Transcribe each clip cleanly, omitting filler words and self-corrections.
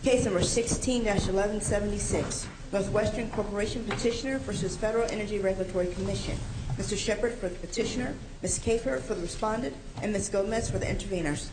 Case number 16-1176, Northwestern Corporation Petitioner versus Federal Energy Regulatory Commission. Mr. Shepard for the petitioner, Ms. Kafer for the respondent, and Ms. Gomez for the interveners.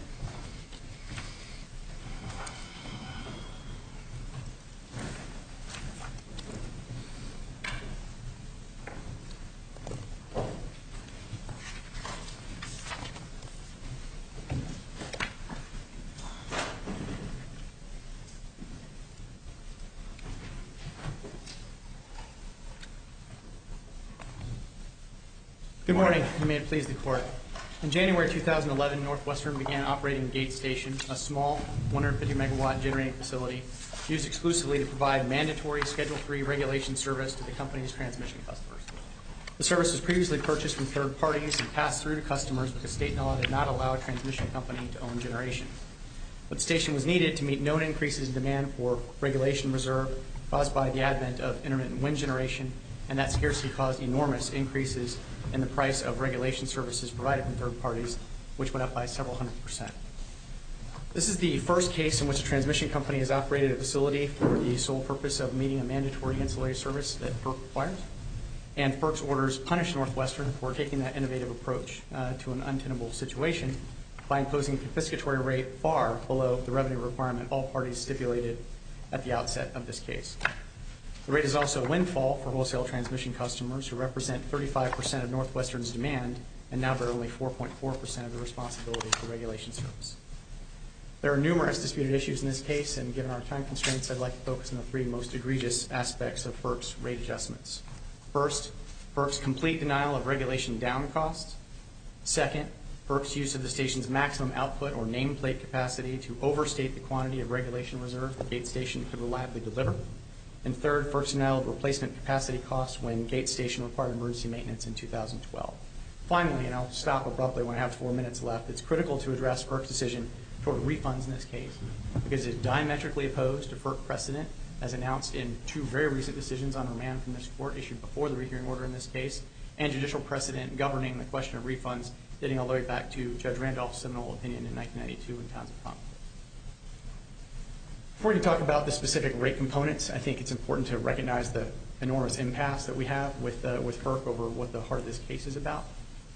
Good morning, and may it please the Court. In January 2011, Northwestern began operating Gate Station, a small 150-megawatt generating facility used exclusively to provide mandatory Schedule III regulation service to the company's transmission customers. The service was previously purchased from third parties and passed through to customers because state law did not allow a transmission company to own generation. But the station was needed to meet known increases in demand for regulation reserve caused by the advent of intermittent wind generation, and that scarcity caused enormous increases in the price of regulation services provided from third parties, which went up by several 100%. This is the first case in which a transmission company has operated a facility for the sole purpose of meeting a mandatory ancillary service that FERC requires. And FERC's orders punish Northwestern for taking that innovative approach to an untenable situation by imposing a confiscatory rate far below the revenue requirement all parties stipulated at the outset of this case. The rate is also a windfall for wholesale transmission customers who represent 35% of Northwestern's demand and now bear only 4.4% of the responsibility for regulation service. There are numerous disputed issues in this case, and given our time constraints, I'd like to focus on the three most egregious aspects of FERC's rate adjustments. First, FERC's complete denial of regulation down costs. Second, FERC's use of the station's maximum output or nameplate capacity to overstate the quantity of regulation reserve the Gate Station could reliably deliver. And third, FERC's denial of replacement capacity costs when Gate Station required emergency maintenance in 2012. Finally, and I'll stop abruptly when I have 4 minutes left, it's critical to address FERC's decision toward refunds in this case because it is diametrically opposed to FERC precedent as announced in two very recent decisions on remand from this Court issued before the rehearing order in this case, and judicial precedent governing the question of refunds dating all the way back to Judge Randolph's seminal opinion in 1992 in Townsend Pump. Before we talk about the specific rate components, I think it's important to recognize the enormous impasse that we have with FERC over what the heart of this case is about.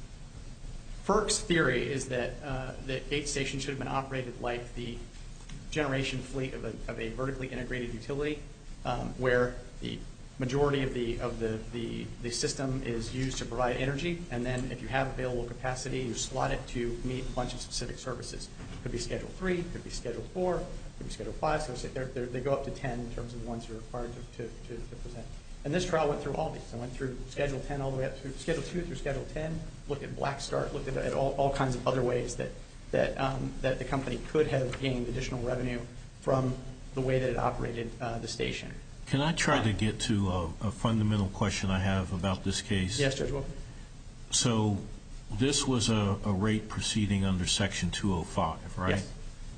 FERC's theory is that Gate Station should have been operated like the generation fleet of a vertically integrated utility, where the majority of the system is used to provide energy, and then if you have available capacity, you slot it to meet a bunch of specific services. It could be Schedule 3, it could be Schedule 4, it could be Schedule 5, so they go up to 10 in terms of the ones you're required to present. And this trial went through all these. It went through Schedule 10 all the way up through Schedule 2 through Schedule 10, looked at Black Start, looked at all kinds of other ways that the company could have gained additional revenue from the way that it operated the station. Can I try to get to a fundamental question I have about this case? Yes, Judge Wilson. So this was a rate proceeding under Section 205, right? Yes.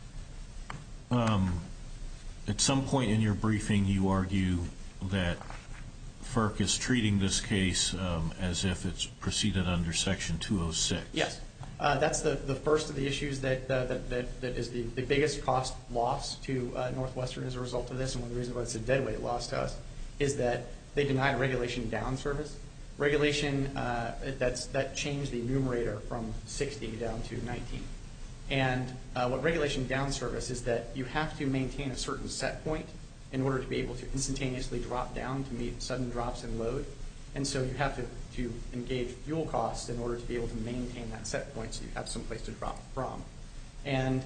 At some point in your briefing, you argue that FERC is treating this case as if it's proceeded under Section 206. Yes. That's the first of the issues that is the biggest cost loss to Northwestern as a result of this, and one of the reasons why it's a deadweight loss to us is that they denied regulation down service. Regulation, that changed the numerator from 60 down to 19. And what regulation down service is that you have to maintain a certain set point in order to be able to instantaneously drop down to meet sudden drops in load. And so you have to engage fuel costs in order to be able to maintain that set point so you have some place to drop from. And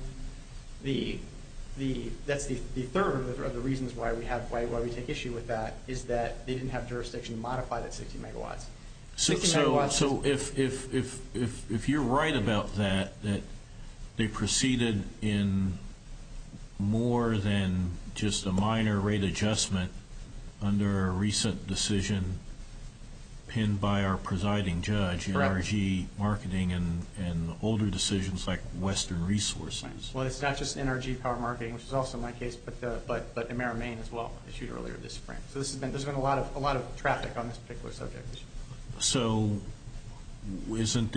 that's the third of the reasons why we take issue with that is that they didn't have jurisdiction to modify that 60 megawatts. So if you're right about that they proceeded in more than just a minor rate adjustment under a recent decision pinned by our presiding judge, NRG Marketing, and older decisions like Western Resources. Well, it's not just NRG Power Marketing, which is also my case, but Emera Maine as well, issued earlier this spring. So there's been a lot of traffic on this particular subject. So isn't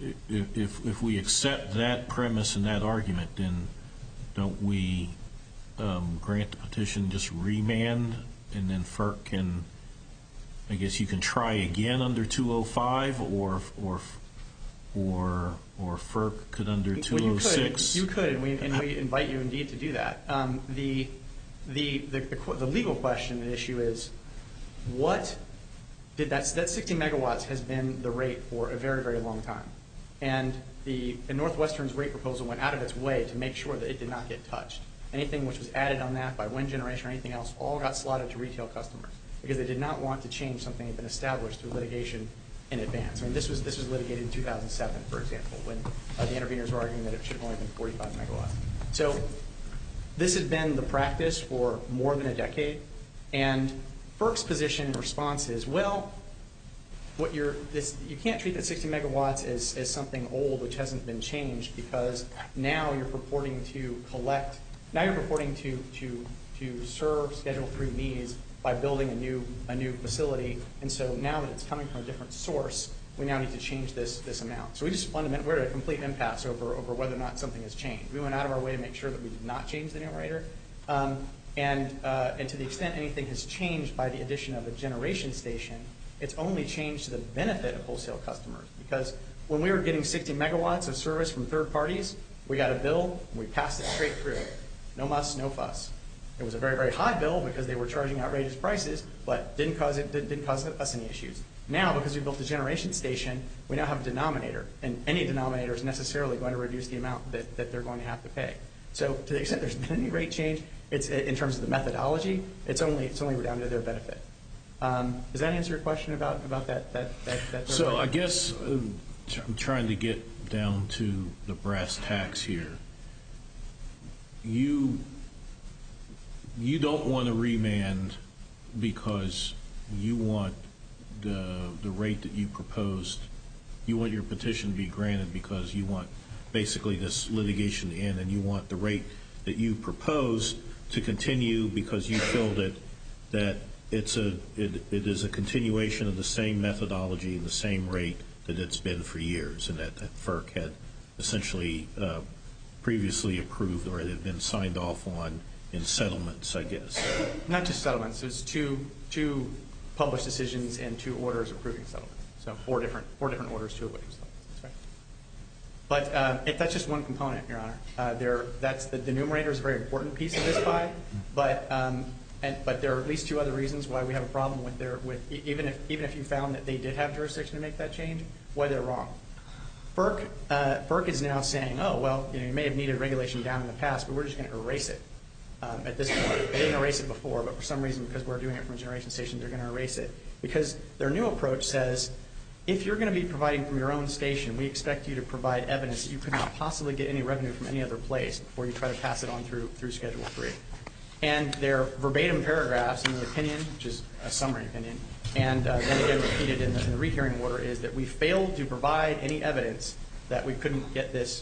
if we accept that premise and that argument, then don't we grant the petition, just remand, and then FERC can, I guess you can try again under 205, or FERC could under 206? You could, and we invite you indeed to do that. The legal question, the issue is, what did that 60 megawatts has been the rate for a very, very long time. And Northwestern's rate proposal went out of its way to make sure that it did not get touched. Anything which was added on that by wind generation or anything else all got slotted to retail customers because they did not want to change something that had been established through litigation in advance. I mean, this was litigated in 2007, for example, when the interveners were arguing that it should have only been 45 megawatts. So this had been the practice for more than a decade, and FERC's position in response is, well, you can't treat that 60 megawatts as something old which hasn't been changed because now you're purporting to serve Schedule 3 needs by building a new facility, and so now that it's coming from a different source, we now need to change this amount. So we're at a complete impasse over whether or not something has changed. We went out of our way to make sure that we did not change the numerator, and to the extent anything has changed by the addition of a generation station, it's only changed to the benefit of wholesale customers, because when we were getting 60 megawatts of service from third parties, we got a bill, and we passed it straight through. No muss, no fuss. It was a very, very high bill because they were charging outrageous prices, but didn't cause us any issues. Now, because we built a generation station, we now have a denominator, and any denominator is necessarily going to reduce the amount that they're going to have to pay. So to the extent there's been any rate change, it's in terms of the methodology, it's only down to their benefit. Does that answer your question about that? So I guess I'm trying to get down to the brass tacks here. You don't want to remand because you want the rate that you proposed. You want your petition to be granted because you want basically this litigation to end, and you want the rate that you proposed to continue because you feel that it is a continuation of the same methodology and the same rate that it's been for years, and that FERC had essentially previously approved or it had been signed off on in settlements, I guess. Not just settlements. There's two published decisions and 2 orders approving settlements. So four different orders, 2 of which are settlements. That's right. But that's just one component, Your Honor. The numerator is a very important piece of this pie, but there are at least 2 other reasons why we have a problem with even if you found that they did have jurisdiction to make that change, why they're wrong. FERC is now saying, oh, well, you may have needed regulation down in the past, but we're just going to erase it at this point. They didn't erase it before, but for some reason, because we're doing it from a generation station, they're going to erase it. Because their new approach says, if you're going to be providing from your own station, we expect you to provide evidence that you could not possibly get any revenue from any other place before you try to pass it on through Schedule 3. And their verbatim paragraphs in the opinion, which is a summary opinion, and then again repeated in the rehearing order, is that we failed to provide any evidence that we couldn't get this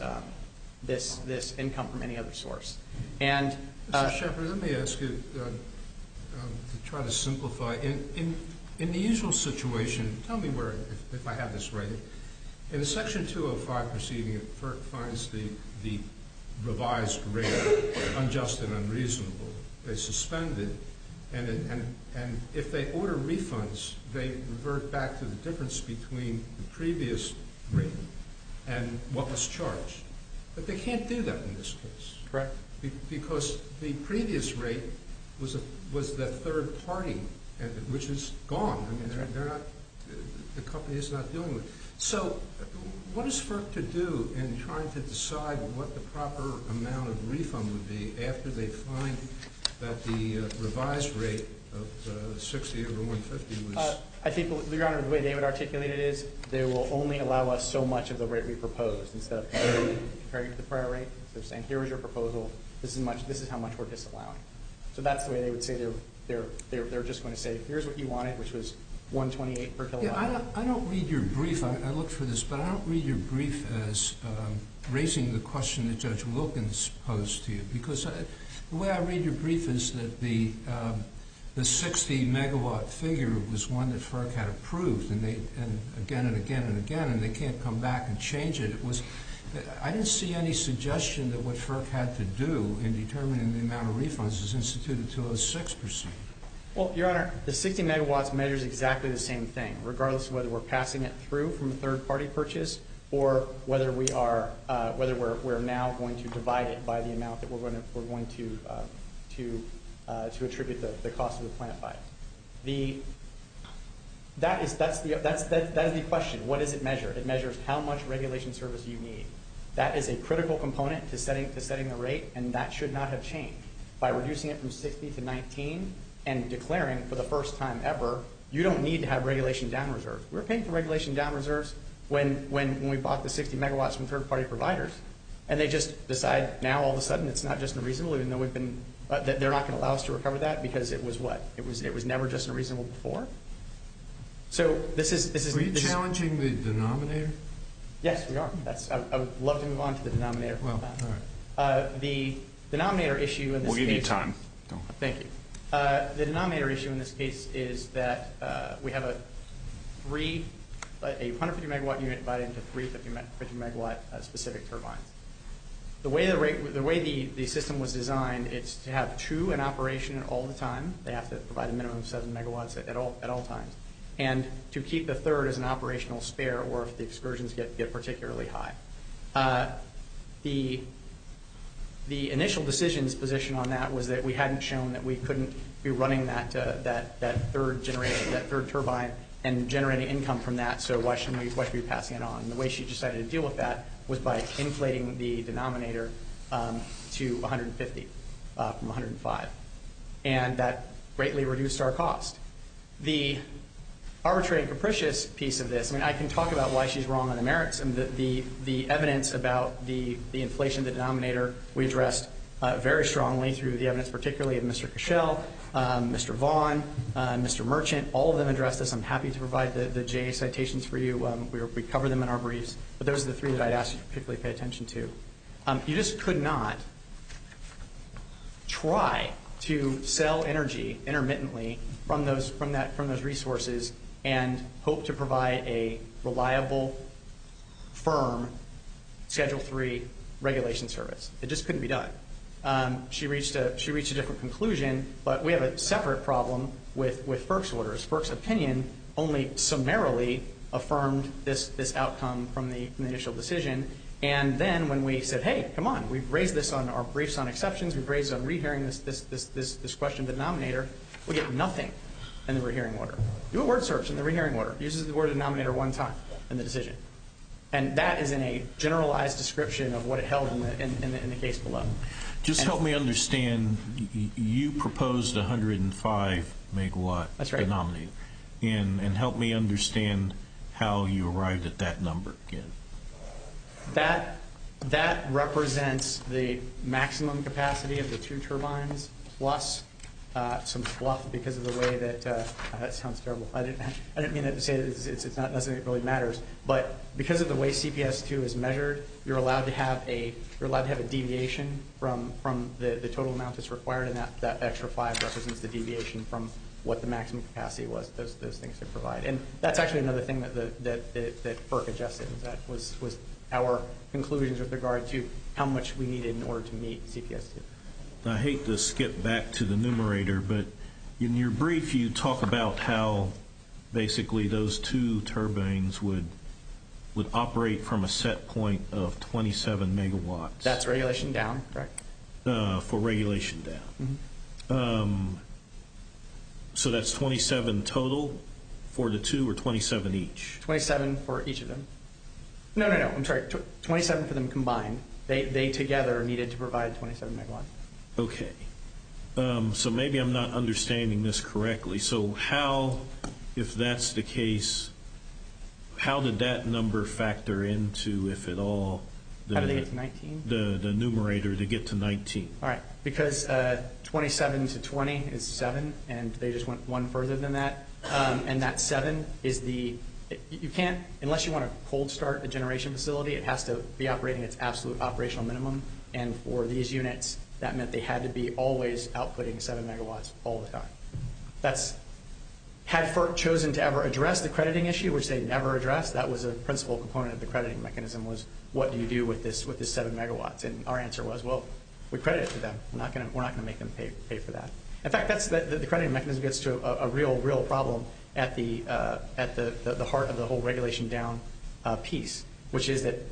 income from any other source. And Mr. Shepard, let me ask you to try to simplify. In the usual situation, tell me where, if I have this right. In the Section 205 proceeding, FERC finds the revised rate unjust and unreasonable. They suspend it, and if they order refunds, they revert back to the difference between the previous rate and what was charged. But they can't do that in this case. Correct. Because the previous rate was the third party, which is gone. I mean, they're not. The company is not dealing with it. So, what is FERC to do in trying to decide what the proper amount of refund would be after they find that the revised rate of 60 over 150 was? I think, Your Honor, the way they would articulate it is they will only allow us so much of the rate we proposed instead of comparing it to the prior rate. So they're saying, here is your proposal. This is how much we're disallowing. So that's the way they would say they're just going to say, here's what you wanted, which was 128 per kilowatt. Yeah, I don't read your brief. I looked for this, but I don't read your brief as raising the question that Judge Wilkins posed to you. Because the way I read your brief is that the 60 megawatt figure was one that FERC had approved, and again and again and again, and they can't come back and change it. I didn't see any suggestion that what FERC had to do in determining the amount of refunds is instituted 206 proceeding. Well, Your Honor, the 60 megawatts measures exactly the same thing, regardless of whether we're passing it through from a third-party purchase or whether we are we're now going to divide it by the amount that we're going to attribute the cost of the plant by. That is the question. What does it measure? It measures how much regulation service you need. That is a critical component to setting the rate, and that should not have changed. By reducing it from 60 to 19 and declaring for the first time ever, you don't need to have regulation down reserves. We were paying for regulation down reserves when we bought the 60 megawatts from third-party providers, and they just decide now all of a sudden it's not just unreasonable, even though they're not going to allow us to recover that because it was what? It was never just unreasonable before. So this is. Are you challenging the denominator? Yes, we are. I would love to move on to the denominator. Well, all right. The denominator issue in this case. We'll give you time. Thank you. The denominator issue in this case is that we have a 150 megawatt unit divided into 3 50 megawatt specific turbines. The way the system was designed, it's to have 2 in operation all the time. They have to provide a minimum of 7 megawatts at all times, and to keep the third as an operational spare, or if the excursions get particularly high. The initial decision's position on that was that we hadn't shown that we couldn't be running that third generation, that third turbine, and generating income from that. So why should we be passing it on? And the way she decided to deal with that was by inflating the denominator to 150 from 105, and that greatly reduced our cost. The arbitrary and capricious piece of this, I mean, I can talk about why she's wrong on the merits, and the evidence about the inflation of the denominator we addressed very strongly through the evidence, particularly of Mr. Cashel, Mr. Vaughn, Mr. Merchant. All of them addressed this. I'm happy to provide the JA citations for you. We cover them in our briefs, but those are the 3 that I'd ask you to particularly pay attention to. You just could not try to sell energy intermittently from those resources and hope to provide a reliable, firm Schedule 3 regulation service. It just couldn't be done. She reached a different conclusion, but we have a separate problem with FERC's orders. FERC's opinion only summarily affirmed this outcome from the initial decision. And then when we said, hey, come on, we've raised this on our briefs on exceptions, we've raised on rehearing this question of the denominator, we get nothing in the rehearing order. Do a word search in the rehearing order. It uses the word denominator 1 time in the decision. And that is in a generalized description of what it held in the case below. Just help me understand, you proposed 105 megawatt That's right. denominator. And help me understand how you arrived at that number again. That represents the maximum capacity of the 2 turbines plus some fluff because of the way that sounds terrible. I didn't mean that to say that it's not necessarily it really matters, but because of the way CPS2 is measured, you're allowed to have a deviation from the total amount that's required, and that extra 5 represents the deviation from what the maximum capacity was those things could provide. And that's actually another thing that FERC adjusted. That was our conclusions with regard to how much we needed in order to meet CPS2. I hate to skip back to the numerator, but in your brief you talk about how basically those 2 turbines would operate from a set point of 27 megawatts. That's regulation down, correct? For regulation down. Mm-hmm. So that's 27 total for the 2, or 27 each? 27 for each of them. No, I'm sorry. 27 for them combined. They together needed to provide 27 megawatts. Okay. So maybe I'm not understanding this correctly. So how, if that's the case, how did that number factor into, if at all, how did they get to 19? The numerator to get to 19? All right. Because 27 to 20 is 7, and they just went 1 further than that. And that 7 is you can't, unless you want to cold start a generation facility, it has to be operating its absolute operational minimum. And for these units, that meant they had to be always outputting 7 megawatts all the time. That's Had FERC chosen to ever address the crediting issue, which they never addressed, that was a principal component of the crediting mechanism, was what do you do with this 7 megawatts? And our answer was, well, we credit it to them. We're not going to make them pay for that. In fact, that's the crediting mechanism gets to a real problem at the heart of the whole regulation down piece, which is that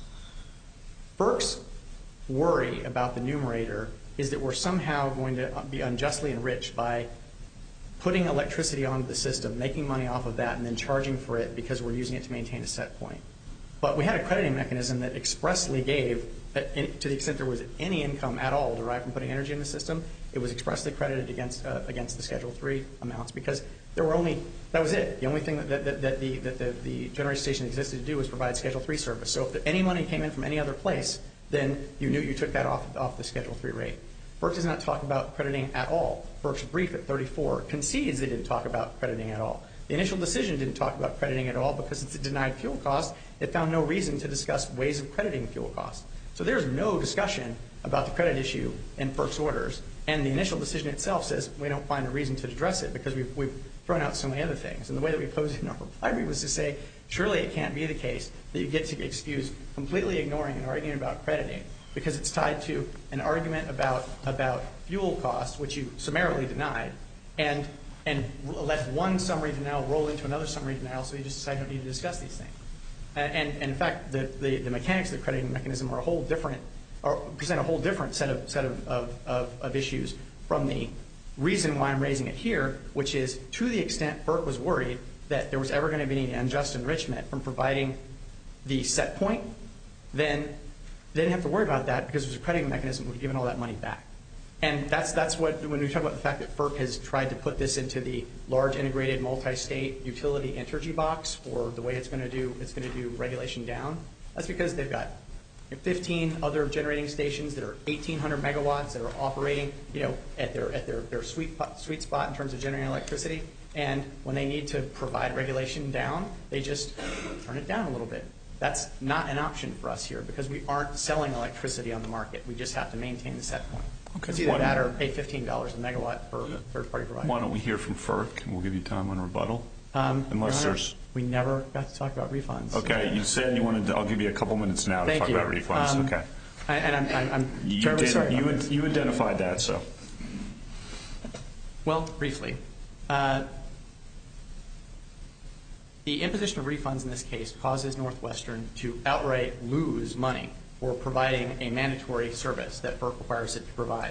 FERC's worry about the numerator is that we're somehow going to be unjustly enriched by putting electricity onto the system, making money off of that, and then charging for it because we're using it to maintain a set point. But we had a crediting mechanism that expressly gave, to the extent there was any income at all derived from putting energy in the system, it was expressly credited against the Schedule 3 amounts because there were that was it. The only thing that the generation station existed to do was provide Schedule 3 service. So if any money came in from any other place, then you knew you took that off the Schedule 3 rate. FERC does not talk about crediting at all. FERC's brief at 34 concedes they didn't talk about crediting at all. The initial decision didn't talk about crediting at all because it's a denied fuel cost. It found no reason to discuss ways of crediting fuel costs. So there's no discussion about the credit issue in FERC's orders. And the initial decision itself says we don't find a reason to address it because we've thrown out so many other things. And the way that we posed it in our reply brief was to say, surely it can't be the case that you get to excuse completely ignoring an argument about crediting because it's tied to an argument about fuel costs, which you summarily denied, and let one summary denial roll into another summary denial so you just decide you don't need to discuss these things. And in fact, the mechanics of the crediting mechanism are present a whole different set of issues from the reason why I'm raising it here, which is to the extent FERC was worried that there was ever going to be any unjust enrichment from providing the set point, then they didn't have to worry about that because it was a crediting mechanism that would have given all that money back. And that's what, when we talk about the fact that FERC has tried to put this into the large integrated multi-state utility energy box for the way it's going to do regulation down, that's because they've got 15 other generating stations that are 1,800 megawatts that are operating, at their sweet spot in terms of generating electricity. And when they need to provide regulation down, they just turn it down a little bit. That's not an option for us here because we aren't selling electricity on the market. We just have to maintain the set point. Okay. It's either that or pay $15 a megawatt for third-party provider. Why don't we hear from FERC, and we'll give you time on rebuttal. Unless there's... We never got to talk about refunds. Okay, you said you wanted to... I'll give you a couple minutes now to talk about refunds. Okay. And I'm terribly sorry. You identified that, so... Well, briefly. The imposition of refunds in this case causes Northwestern to outright lose money for providing a mandatory service that FERC requires it to provide.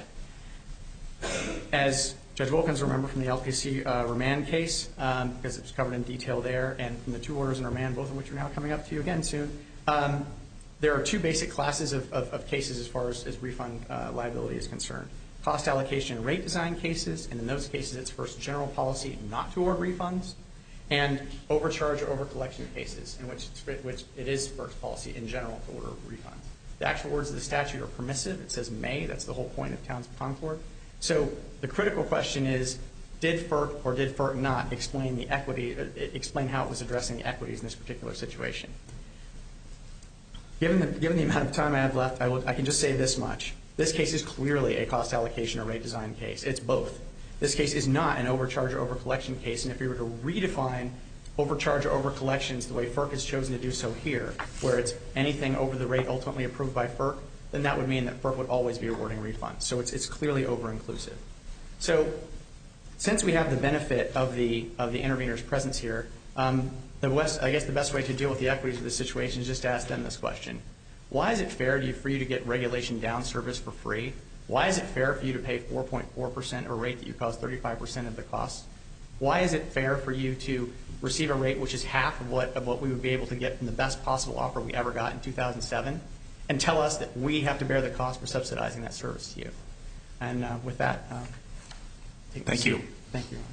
As Judge Wilkins will remember from the LPC remand case, because it was covered in detail there, and from the two orders in remand, both of which are now coming up to you again soon, there are two basic classes of cases as far as refund liability is concerned. Cost allocation and rate design cases, and in those cases it's FERC's general policy not to award refunds, and overcharge or overcollection cases, in which it is FERC's policy in general to order refunds. The actual words of the statute are permissive. It says may. That's the whole point of Towns Concord. So the critical question is, did FERC or did FERC not explain the equity, explain how it was addressing the equities in this particular situation? Given the amount of time I have left, I can just say this much. This case is clearly a cost allocation or rate design case. It's both. This case is not an overcharge or overcollection case, and if we were to redefine overcharge or overcollections the way FERC has chosen to do so here, where it's anything over the rate ultimately approved by FERC, then that would mean that FERC would always be awarding refunds. So it's clearly over-inclusive. So since we have the benefit of the intervener's presence here, I guess the best way to deal with the equities of this situation is just to ask them this question. Why is it fair for you to get regulation down service for free? Why is it fair for you to pay 4.4% a rate that you cost 35% of the cost? Why is it fair for you to receive a rate which is half of what we would be able to get from the best possible offer we ever got in 2007, and tell us that we have to bear the cost for subsidizing that service to you? And with that, thank you. Thank you.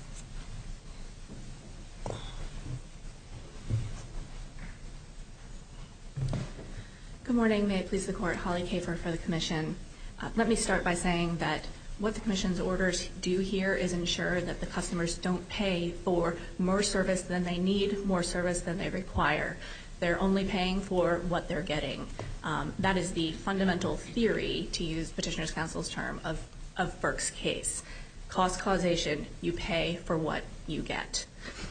Good morning. May it please the Court. Holly Kafer for the Commission. Let me start by saying that what the Commission's orders do here is ensure that the customers don't pay for more service than they need, more service than they require. They're only paying for what they're getting. That is the fundamental theory, to use Petitioner's Counsel's term, of FERC's case. cost causation, you pay for what you get.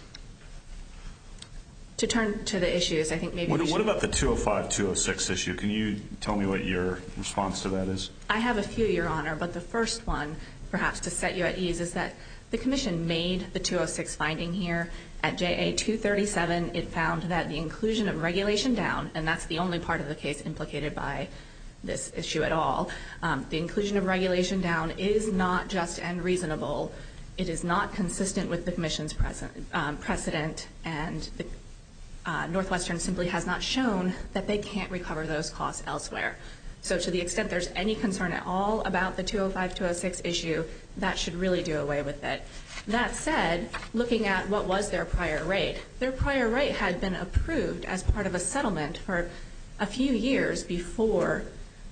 To turn to the issues, I think maybe What about the 205-206 issue? Can you tell me what your response to that is? I have a few, Your Honor, but the first one, perhaps to set you at ease, is that the Commission made the 206 finding here. At JA 237, it found that the inclusion of regulation down, and that's the only part of the case implicated by this issue at all, the inclusion of regulation down is not just and reasonable. It is not consistent with the Commission's precedent, and Northwestern simply has not shown that they can't recover those costs elsewhere. So to the extent there's any concern at all about the 205-206 issue, that should really do away with it. That said, looking at what was their prior rate had been approved as part of a settlement for a few years before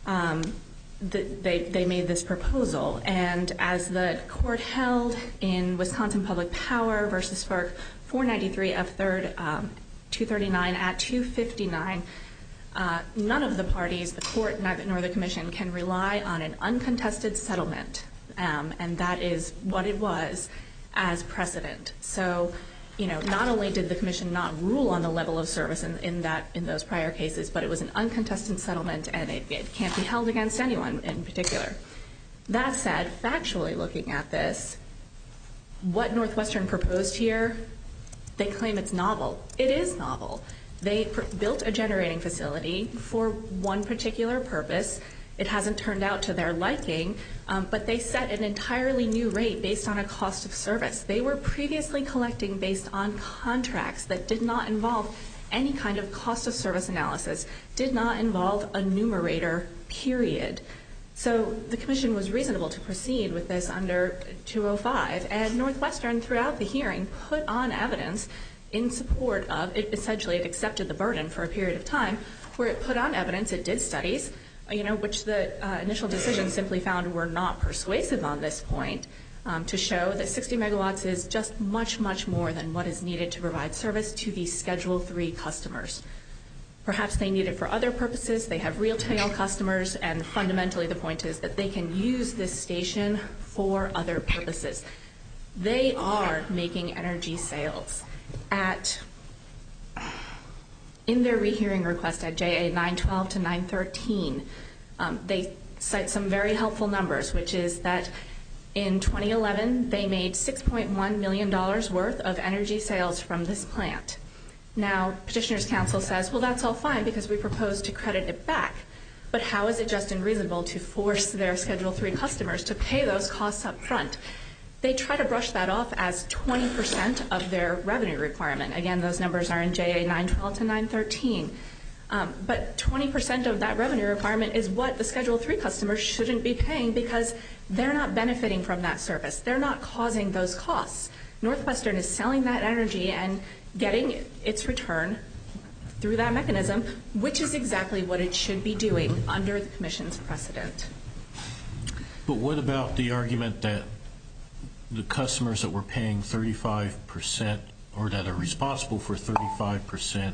they made this proposal. And as the court held in Wisconsin Public Power versus FERC 493 F3rd 239 at 259, none of the parties, the court nor the Commission, can rely on an uncontested settlement, and that is what it was as precedent. So, not only did the Commission not rule on the level of service in those prior cases, but it was an uncontested settlement, and it can't be held against anyone in particular. That said, factually looking at this, what Northwestern proposed here, they claim it's novel. It is novel. They built a generating facility for one particular purpose. It hasn't turned out to their liking, but they set an entirely new rate based on a cost of service. They were previously collecting based on contracts that did not involve any kind of cost of service analysis, did not involve a numerator, period. So the Commission was reasonable to proceed with this under 205, and Northwestern, throughout the hearing, put on evidence in support of it. Essentially, it accepted the burden for a period of time where it put on evidence, it did studies, which the initial decision simply found were not persuasive on this point, to show that 60 megawatts is just much, much more than what is needed to provide service to these Schedule III customers. Perhaps they need it for other purposes. They have retail customers, and fundamentally the point is that they can use this station for other purposes. They are making energy sales. In their rehearing request at JA 912 to 913, they cite some very helpful numbers, which is that in 2011 they made $6.1 million worth of energy sales from this plant. Now, Petitioner's Counsel says, well, that's all fine because we propose to credit it back. But how is it just and reasonable to force their Schedule III customers to pay those costs up front? They try to brush that off as 20% of their revenue requirement. Again, those numbers are in JA 912 to 913. But 20% of that revenue requirement is what the Schedule III customers shouldn't be paying because they're not benefiting from that service. They're not causing those costs. Northwestern is selling that energy and getting its return through that mechanism, which is exactly what it should be doing under the Commission's precedent. But what about the argument that the customers that were paying 35% or that are responsible for 35%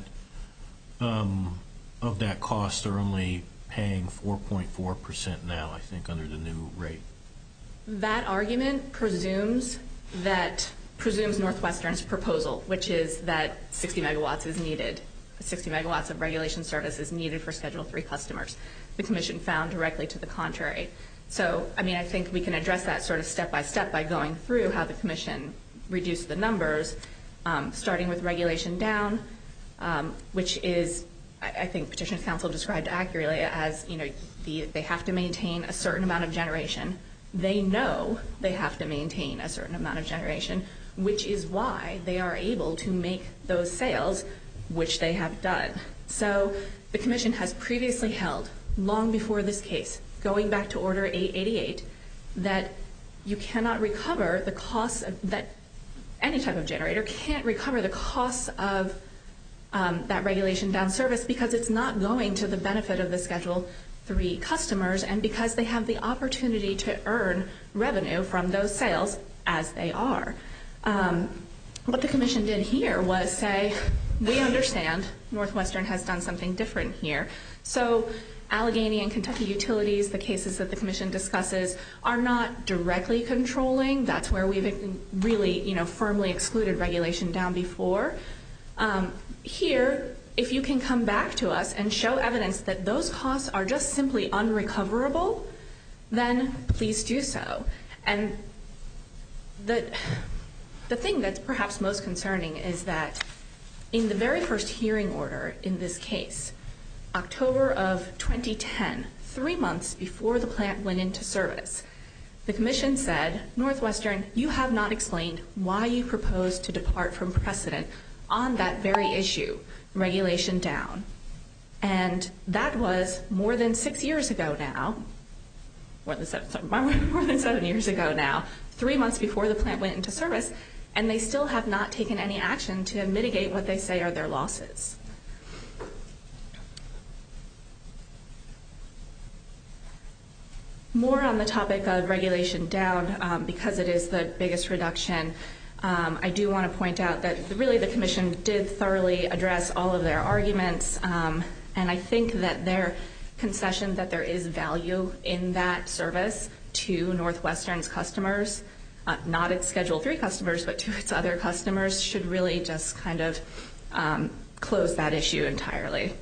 of that cost are only paying 4.4% now, I think, under the new rate? That argument presumes Northwestern's proposal, which is that 60 megawatts is needed. 60 megawatts of regulation service is needed for Schedule III customers. The Commission found directly to the contrary. So, I think we can address that sort of step by step by going through how the Commission reduced the numbers, starting with regulation down, which is, I think Petitioner's Counsel described accurately as, they have to maintain a certain amount of generation. They know they have to maintain a certain amount of generation, which is why they are able to make those sales, which they have done. So the Commission has previously held, long before this case, going back to Order 888, that you cannot recover the costs that any type of generator can't recover the costs of that regulation down service because it's not going to the benefit of the Schedule III customers and because they have the opportunity to earn revenue from those sales as they are. What the Commission did here was say, we understand Northwestern has done something different here. So Allegheny and Kentucky Utilities, the cases that the Commission discusses, are not directly controlling. That's where we've really, firmly excluded regulation down before. Here, if you can come back to us and show evidence that those costs are just simply unrecoverable, then please do so. And the thing that's perhaps most concerning is that in the very first hearing order in this case, October of 2010, 3 months before the plant went into service, the Commission said, Northwestern, you have not explained why you propose to depart from precedent on that very issue, regulation down. And that was more than 6 years ago now, more than 7 years ago now, 3 months before the plant went into service, and they still have not taken any action to mitigate what they say are their losses. More on the topic of regulation down, because it is the biggest reduction, I do want to point out that really the Commission did thoroughly address all of their arguments, and I think that their concession that there is value in that service to Northwestern's customers, not its Schedule 3 customers, but to its other customers, should really just kind of close that issue entirely.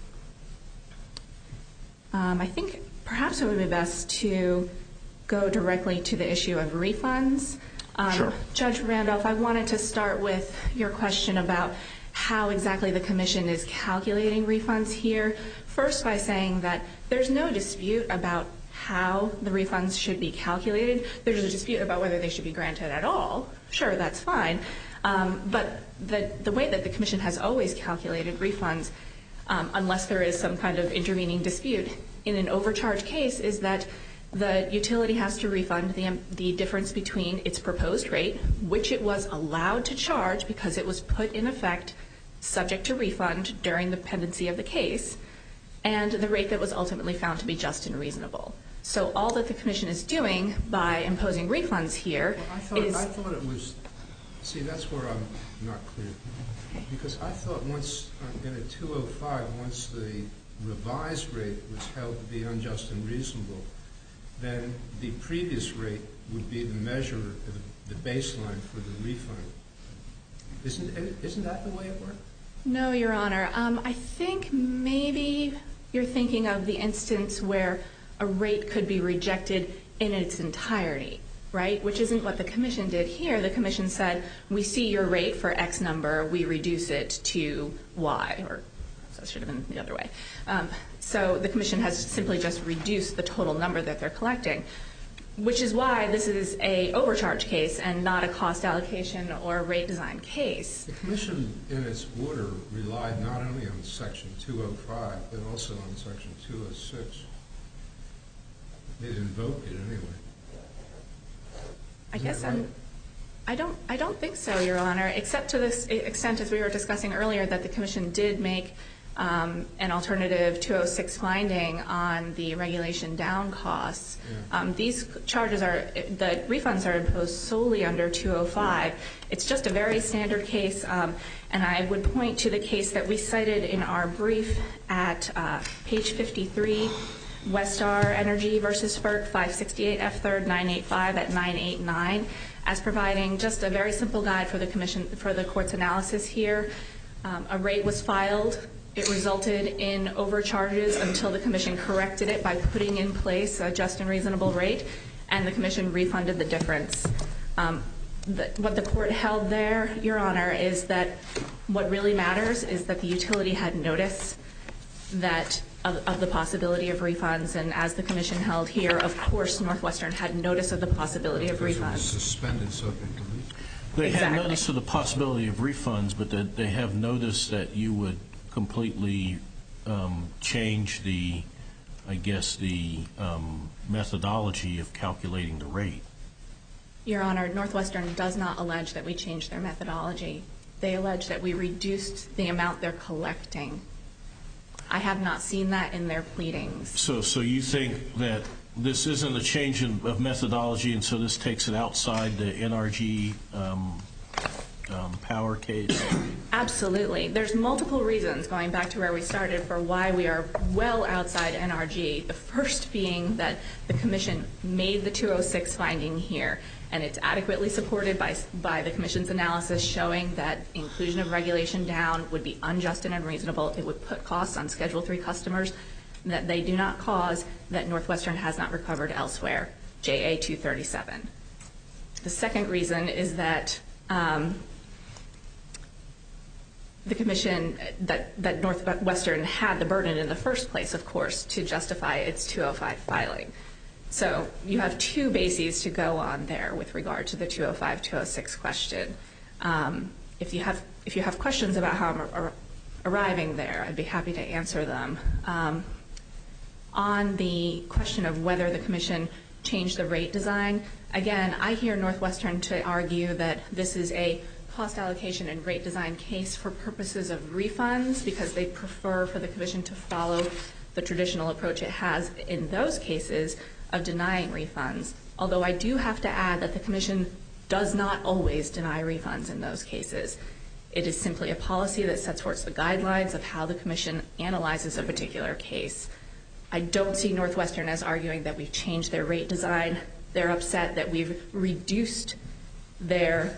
I think perhaps it would be best to go directly to the issue of refunds. Sure. Judge Randolph, I wanted to start with your question about how exactly the Commission is calculating refunds here. First, by saying that there's no dispute about how the refunds should be calculated. There's a dispute about whether they should be granted at all. Sure, that's fine. But the way that the Commission has always calculated refunds, unless there is some kind of intervening dispute in an overcharge case, is that the utility has to refund the difference between its proposed rate, which it was allowed to charge because it was put in effect subject to refund during the pendency of the case, and the rate that was ultimately found to be just and reasonable. So all that the Commission is doing by imposing refunds here is... I thought it was... See, that's where I'm not clear. Because I thought once, in a 205, once the revised rate was held to be unjust and reasonable, then the previous rate would be the measure of the baseline for the refund. Isn't that the way it worked? No, Your Honor. I think maybe you're thinking of the instance where a rate could be rejected in its entirety, right? Which isn't what the Commission did here. The Commission said, we see your rate for X number, we reduce it to Y, or that should have been the other way. So the Commission has simply just reduced the total number that they're collecting, which is why this is a overcharge case and not a cost allocation or rate design case. The Commission, in its order, relied not only on Section 205, but also on Section 206. It invoked it anyway. I guess right? I don't think so, Your Honor, except to this extent, as we were discussing earlier, that the Commission did make an alternative 206 finding on the regulation down costs. Yeah. These charges the refunds are imposed solely under 205. It's just a very standard case, and I would point to the case that we cited in our brief at page 53, Westar Energy versus FERC 568 F3rd 985 at 989, as providing just a very simple guide for the Commission, for the Court's analysis here. A rate was filed. It resulted in overcharges until the Commission corrected it by putting in place a just and reasonable rate, and the Commission refunded the difference. What the Court held there, Your Honor, is that what really matters is that the utility had notice of the possibility of refunds, and as the Commission held here, of course, Northwestern had notice of the possibility of refunds. It was suspended subject to refund. They Exactly. have notice of the possibility of refunds, but that they have noticed that you would completely change the methodology of calculating the rate. Your Honor, Northwestern does not allege that we changed their methodology. They allege that we reduced the amount they're collecting. I have not seen that in their pleadings. So you think that this isn't a change of methodology, and so this takes it outside the NRG power case? Absolutely. There's multiple reasons, going back to where we started, for why we are well outside NRG. The first being that the Commission made the 206 finding here, and it's adequately supported by the Commission's analysis showing that inclusion of regulation down would be unjust and unreasonable. It would put costs on Schedule 3 customers that they do not cause, that Northwestern has not recovered elsewhere, JA 237. The second reason is that the Commission, that Northwestern had the burden in the first place, of course, to justify its 205 filing. So you have two bases to go on there with regard to the 205-206 question. If you have questions about how I'm arriving there, I'd be happy to answer them. On the question of whether the Commission changed the rate design, again, I hear Northwestern to argue that this is a cost allocation and rate design case for purposes of refunds because they prefer for the Commission to follow the traditional approach it has in those cases of denying refunds, although I do have to add that the Commission does not always deny refunds in those cases. It is simply a policy that sets forth the guidelines of how the Commission analyzes a particular case. I don't see Northwestern as arguing that we've changed their rate design. They're upset that we've reduced their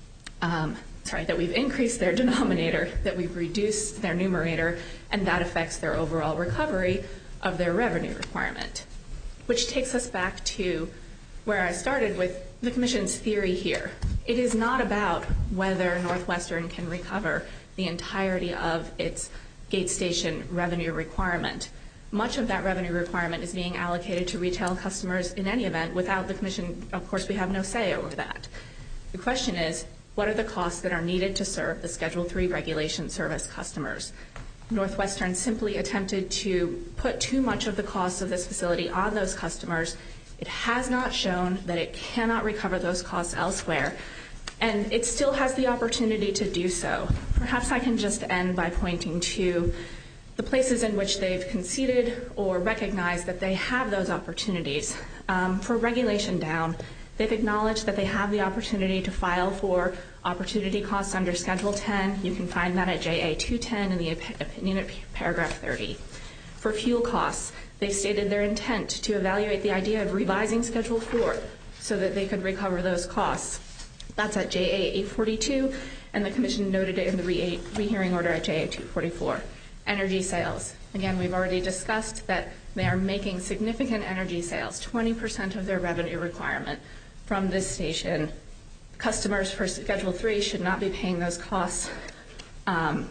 that we've increased their denominator, that we've reduced their numerator, and that affects their overall recovery of their revenue requirement. Which takes us back to where I started with the Commission's theory here. It is not about whether Northwestern can recover the entirety of its gate station revenue requirement. Much of that revenue requirement is being allocated to retail customers in any event. Without the Commission, of course, we have no say over that. The question is, what are the costs that are needed to serve the Schedule 3 regulation service customers? Northwestern simply attempted to put too much of the costs of this facility on those customers. It has not shown that it cannot recover those costs elsewhere, and it still has the opportunity to do so. Perhaps I can just end by pointing to the places in which they've conceded or recognized that they have those opportunities. For regulation down, they've acknowledged that they have the opportunity to file for opportunity costs under Schedule 10. You can find that at JA 210 in the opinion at paragraph 30. For fuel costs, they stated their intent to evaluate the idea of revising Schedule 4 so that they could recover those costs. That's at JA 842, and the Commission noted it in the rehearing order at JA 244. Energy sales. Again, we've already discussed that they are making significant energy sales, 20% of their revenue requirement from this station. Customers for Schedule 3 should not be paying those costs from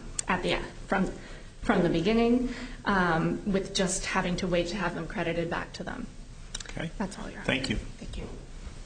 the beginning, with just having to wait to have them credited back to them. Okay. That's all, Your Honor. Thank you. Thank you.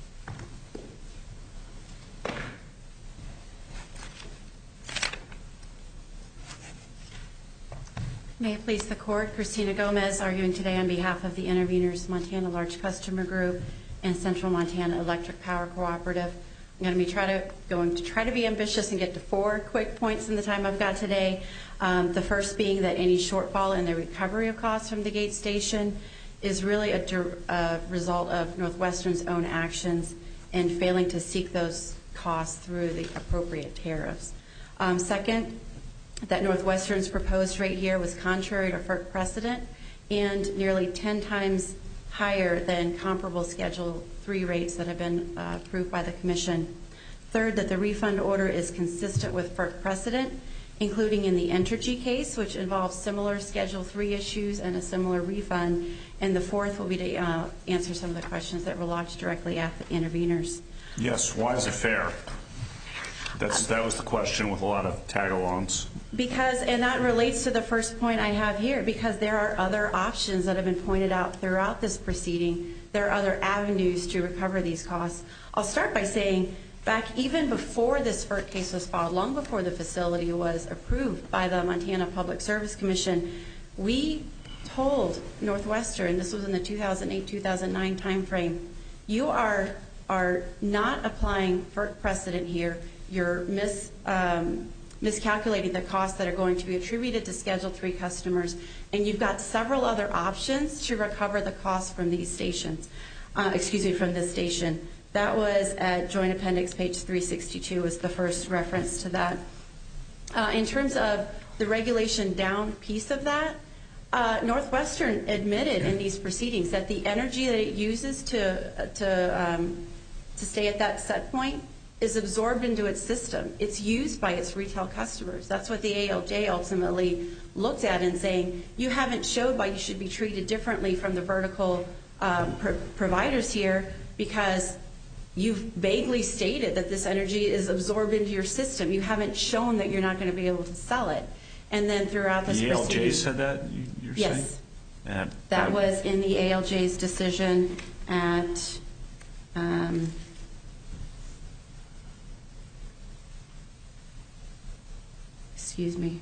May it please the Court, Christina Gomez arguing today on behalf of the interveners, Montana Large Customer Group and Central Montana Electric Power Cooperative. I'm going to try to be ambitious and get to 4 quick points in the time I've got today. The first being that any shortfall in the recovery of costs from the gate station is really a result of Northwestern's own actions in failing to seek those costs through the appropriate tariffs. Second, that Northwestern's proposed rate here was contrary to FERC precedent and nearly 10 times higher than comparable Schedule 3 rates that have been approved by the Commission. Third, that the refund order is consistent with FERC precedent, including in the Entergy case, which involves similar Schedule 3 issues and a similar refund. And the fourth will be to answer some of the questions that were lodged directly at the interveners. Yes, why is it fair? That was the question with a lot of tag-alongs. Because, and that relates to the first point I have here, because there are other options that have been pointed out throughout this proceeding. There are other avenues to recover these costs. I'll start by saying, back even before this FERC case was filed, long before the facility was approved by the Montana Public Service Commission, we told Northwestern, this was in the 2008-2009 timeframe, you are not applying FERC precedent here. You're miscalculating the costs that are going to be attributed to Schedule 3 customers, and you've got several other options to recover the costs from these stations. From this station. That was at Joint Appendix page 362 was the first reference to that. In terms of the regulation down piece of that, Northwestern admitted in these proceedings that the energy that it uses to stay at that set point is absorbed into its system. It's used by its retail customers. That's what the ALJ ultimately looked at in saying, you haven't showed why you should be treated differently from the vertical providers here because you've vaguely stated that this energy is absorbed into your system. You haven't shown that you're not going to be able to sell it. And then throughout this proceeding... The ALJ said that, you're saying? Yes. That was in the ALJ's decision at... excuse me.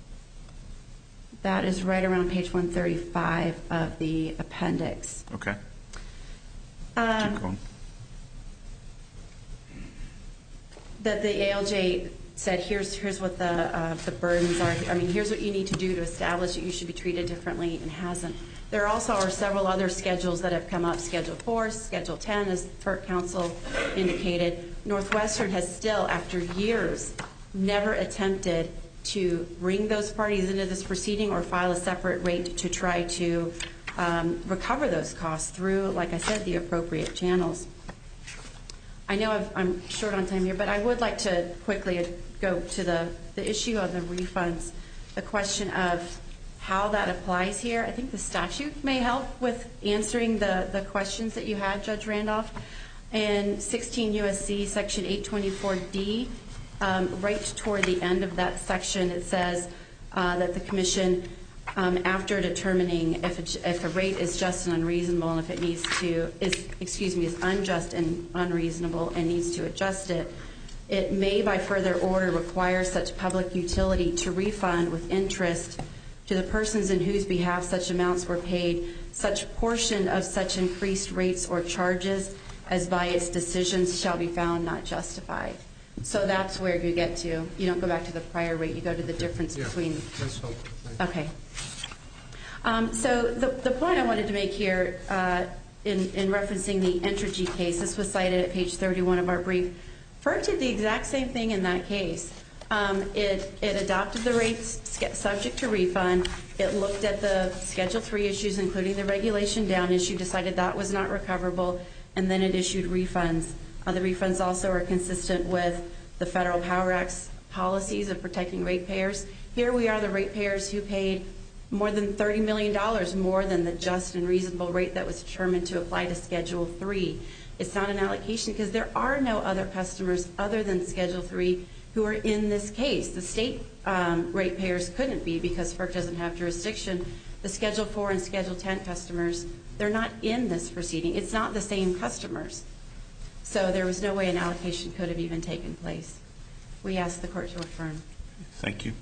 That is right around page 135 of the appendix. Okay. Keep going. That the ALJ said, here's what the burdens are. I mean, here's what you need to do to establish that you should be treated differently, and hasn't. There also are several other schedules that have come up, Schedule 4, Schedule 10, as FERC Council indicated. Northwestern has still, after years, never attempted to bring those parties into this proceeding or file a separate rate to try to recover those costs through, like I said, the appropriate channels. I know I'm short on time here, but I would like to quickly go to the issue of the refunds, the question of how that applies here. I think the statute may help with answering the questions that you had, Judge Randolph. In 16 U.S.C. Section 824D, right toward the end of that section, it says that the Commission, after determining if a rate is just and unreasonable, and if it needs to is unjust and unreasonable and needs to adjust it, it may by further order require such public utility to refund with interest to the persons in whose behalf such amounts were paid such portion of such increased rates or charges as by its decisions shall be found not justified. So that's where you get to. You don't go back to the prior rate. You go to the difference between. That's helpful. Okay. So the point I wanted to make here in referencing the Entergy case, this was cited at page 31 of our brief. FERC did the exact same thing in that case. It adopted the rates subject to refund. It looked at the Schedule 3 issues, including the regulation down issue, decided that was not recoverable, and then it issued refunds. The refunds also are consistent with the Federal Power Act's policies of protecting ratepayers. Here we are, the ratepayers who paid more than $30 million more than the just and reasonable rate that was determined to apply to Schedule 3. It's not an allocation because there are no other customers other than Schedule 3 who are in this case. The state ratepayers couldn't be because FERC doesn't have jurisdiction. The Schedule 4 and Schedule 10 customers, they're not in this proceeding. It's not the same customers. So there was no way an allocation could have even taken place. We ask the Court to affirm. Thank you.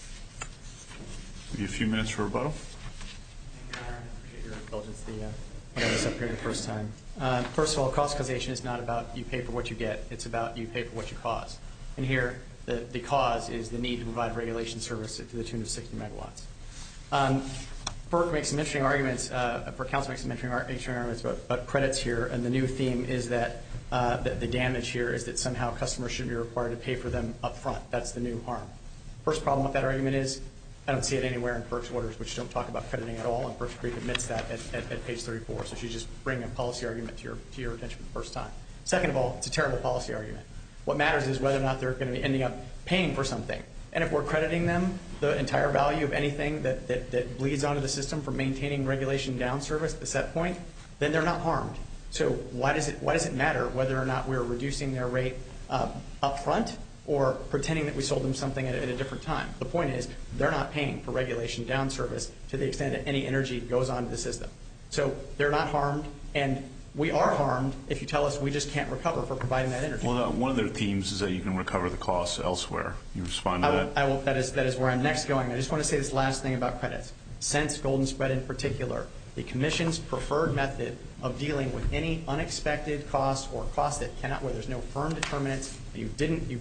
Give you a few minutes for rebuttal. Thank you, Your Honor. I appreciate your indulgence when I was up here the first time. First of all, cost causation is not about you pay for what you get. It's about you pay for what you cause. And here, the cause is the need to provide regulation service to the tune of 60 megawatts. FERC makes some interesting arguments, Council makes some interesting arguments about credits here, and the new theme is that the damage here is that somehow customers should be required to pay for them up front. That's the new harm. First problem with that argument is I don't see it anywhere in FERC's orders, which don't talk about crediting at all, and FERC's brief admits that at page 34, so she's just bringing a policy argument to your attention for the first time. Second of all, it's a terrible policy argument. What matters is whether or not they're going to be ending up paying for something. And if we're crediting them the entire value of anything that bleeds onto the system for maintaining regulation down service at the set point, then they're not harmed. So why does it matter whether or not we're reducing their rate up front or pretending that we sold them something at a different time? The point is they're not paying for regulation down service to the extent that any energy goes onto the system. So they're not harmed, and we are harmed if you tell us we just can't recover for providing that energy. Well, one of their themes is that you can recover the costs elsewhere. You respond to that? That is where I'm next going. I just want to say this last thing about credits. Since Golden Spread in particular, the Commission's preferred method of dealing with any unexpected costs or costs that cannot, where there's no firm determinants, you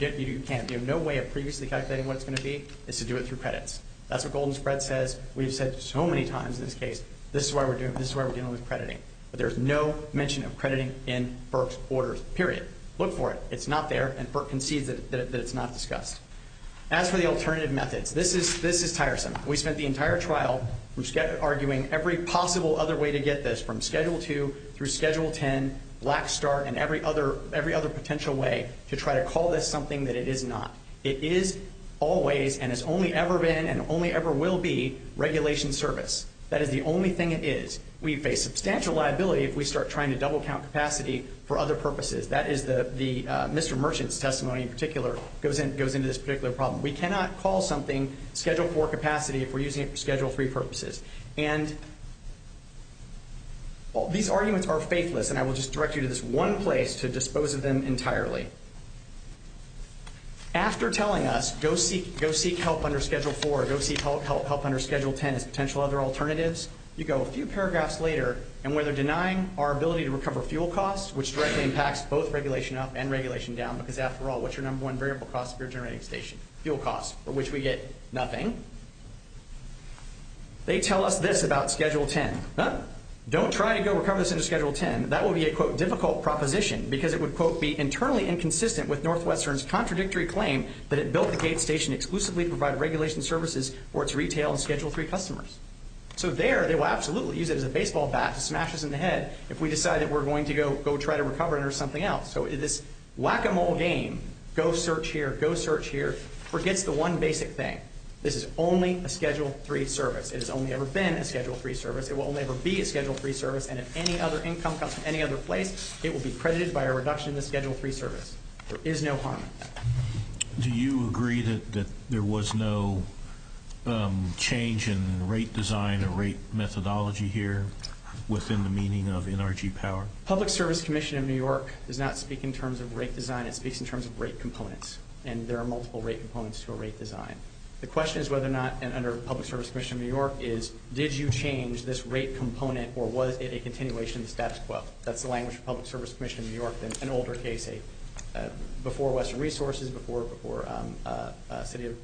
have no way of previously calculating what it's going to be, is to do it through credits. That's what Golden Spread says. We've said so many times in this case, this is why we're dealing with crediting. But there's no mention of crediting in FERC's orders, period. Look for it. It's not there, and FERC concedes that it's not discussed. As for the alternative methods, this is tiresome. We spent the entire trial arguing every possible other way to get this, from Schedule 2 through Schedule 10, Black Start, and every other potential way to try to call this something that it is not. It is always, and has only ever been, and only ever will be, regulation service. That is the only thing it is. We face substantial liability if we start trying to double count capacity for other purposes. That is the Mr. Merchant's testimony in particular goes into this particular problem. We cannot call something Schedule 4 capacity if we're using it for Schedule 3 purposes. And these arguments are faithless, and I will just direct you to this one place to dispose of them entirely. After telling us, go seek help under Schedule 4, go seek help under Schedule 10 as potential other alternatives, you go a few paragraphs later, and where they're denying our ability to recover fuel costs, which directly impacts both regulation up and regulation down, because after all, what's your number one variable cost of your generating station? Fuel costs, for which we get nothing. They tell us this about Schedule 10. Don't try to go recover this into Schedule 10. That will be a, quote, difficult proposition because it would, quote, be internally inconsistent with Northwestern's contradictory claim that it built the Gate Station exclusively to provide regulation services for its retail and Schedule 3 customers. So there, they will absolutely use it as a baseball bat to smash us in the head if we decide that we're going to go try to recover it under something else. So this whack-a-mole game, go search here, forgets the one basic thing. This is only a Schedule 3 service. It has only ever been a Schedule 3 service. It will only ever be a Schedule 3 service, and if any other income comes from any other place, it will be credited by a reduction in the Schedule 3 service. There is no harm in that. Do you agree that there was no change in rate design or rate methodology here within the meaning of NRG Power? Public Service Commission of New York does not speak in terms of rate design. It speaks in terms of rate components, and there are multiple rate components to a rate design. The question is whether or not, and under Public Service Commission of New York, is did you change this rate component, or was it a continuation of the status quo? That's the language of Public Service Commission of New York, an older case, before Western Resources, before City of,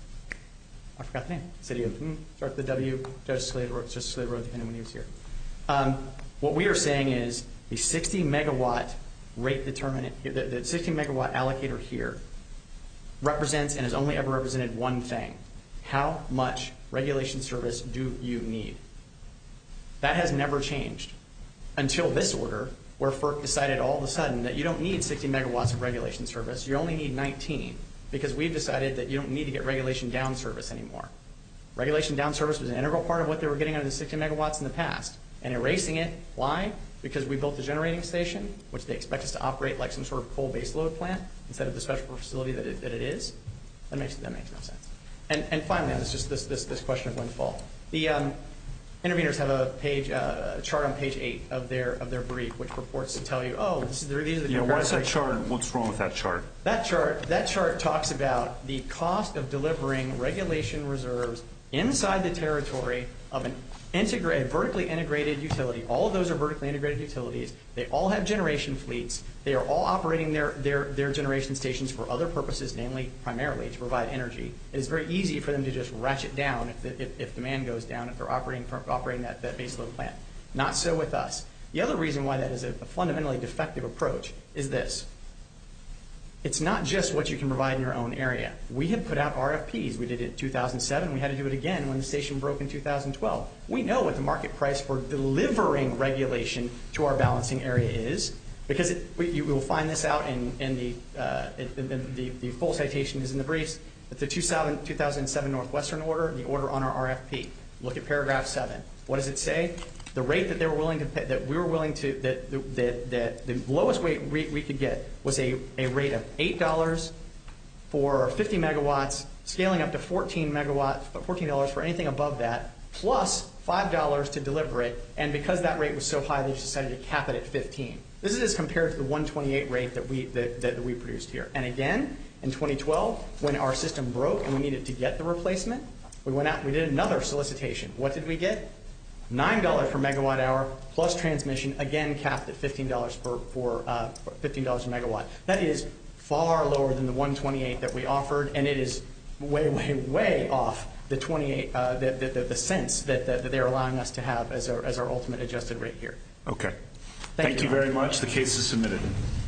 I forgot the name, City of, start with the W, Justice Scalia wrote the opinion when he was here. What we are saying is the 60 megawatt rate determinant, the 60 megawatt allocator here represents and has only ever represented one thing. How much regulation service do you need? That has never changed until this order, where FERC decided all of a sudden that you don't need 60 megawatts of regulation service. You only need 19, because we've decided that you don't need to get regulation down service anymore. Regulation down service was an integral part of what they were getting out of the 60 megawatts in the past. And erasing it, why? Because we built the generating station, which they expect us to operate like some sort of coal baseload plant instead of the special facility that it is. That makes no sense. And finally, it's just this question of windfall. The interveners have a chart on page 8 of their brief, which purports to tell you, these are the. Yeah, what's that chart? What's wrong with that chart? That chart talks about the cost of delivering regulation reserves inside the territory of an vertically integrated utility. All of those are vertically integrated utilities. They all have generation fleets. They are all operating their generation stations for other purposes, namely primarily to provide energy. It is very easy for them to just ratchet down if demand goes down, if they're operating that baseload plant. Not so with us. The other reason why that is a fundamentally defective approach is this. It's not just what you can provide in your own area. We have put out RFPs. We did it in 2007. We had to do it again when the station broke in 2012. We know what the market price for delivering regulation to our balancing area is, because you will find this out in the full citation is in the briefs. At the 2007 Northwestern order, the order on our RFP. Look at paragraph 7. What does it say? The rate that they were willing to pay, that the lowest rate we could get was a rate of $8 for 50 megawatts, scaling up to $14 for anything above that, plus $5 to deliver it. And because that rate was so high, they just decided to cap it at 15. This is as compared to the 128 rate that we produced here. And again, in 2012, when our system broke and we needed to get the replacement, we went out and we did another solicitation. What did we get? $9 per megawatt hour plus transmission, again capped at $15 for $15 a megawatt. That is far lower than the 128 that we offered, and it is way, way, way off the 28 the cents that they're allowing us to have as our ultimate adjusted rate here. Okay. Thank Thank you, you very much. The case is submitted.